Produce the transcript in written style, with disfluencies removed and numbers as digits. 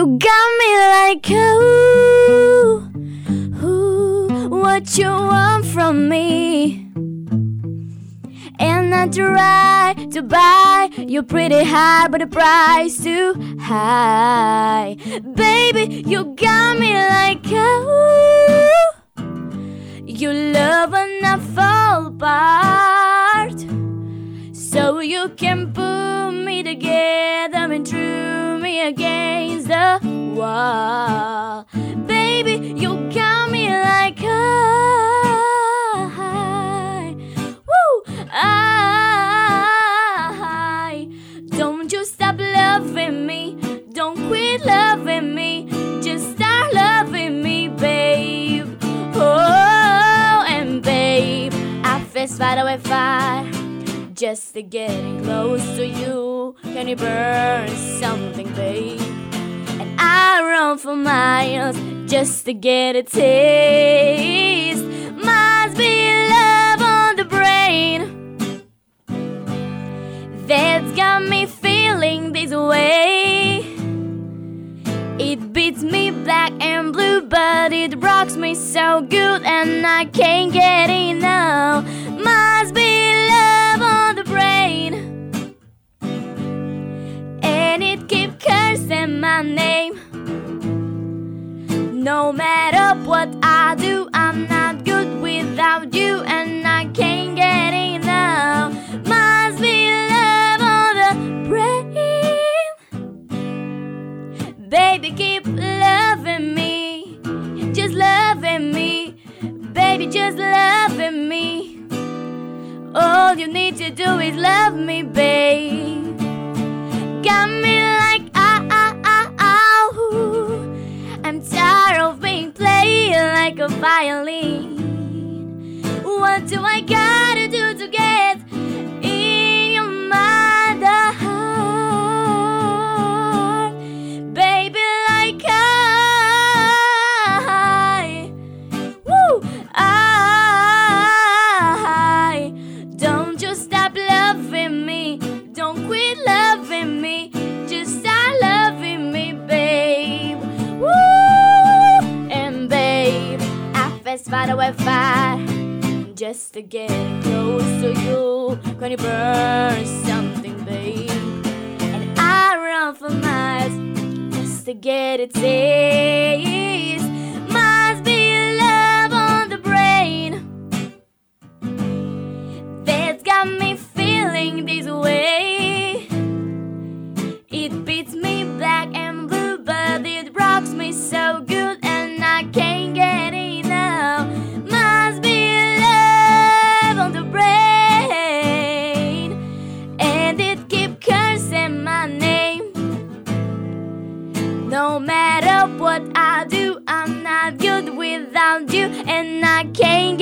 got me like, ooh, what you want from me? And I try to buy you pretty hard, but the price too high. Baby, you got me like, ooh, you love and I fall apart, so you can put me together and throw me against the wall. Baby, you got me like, don't you stop loving me, don't quit loving me, just start loving me, babe. Oh, and babe, I face fire with fire just to getting close to you. Can you burn something, babe? And I run for miles just to get a taste. Must be love on the brain that's got me feeling this way. It beats me black and blue, but it rocks me so good and I can't get enough. Must be love on the brain, and it keeps cursing my name. No matter what I do, I'm not good without you, and I can't get enough. Must be love on the brain. Baby, keep loving me, just loving me. Baby, just loving me. All you need to do is love me, babe. Got me like, I'm tired of being played like a violin. What do I gotta do to get in your mind? Baby, like don't you stop loving me, don't quit loving me, just start loving me, babe. Woo! And babe, I face fire with fire just to get close to you. Can you burn something, babe? And I run for miles just to get a taste. Must be love on the brain that's got me feeling this way. It beats me black and blue, but it rocks me so good and I can't get enough. Must be love on the brain, and it keeps cursing my name. No matter what I do, I'm not good without you, and I can't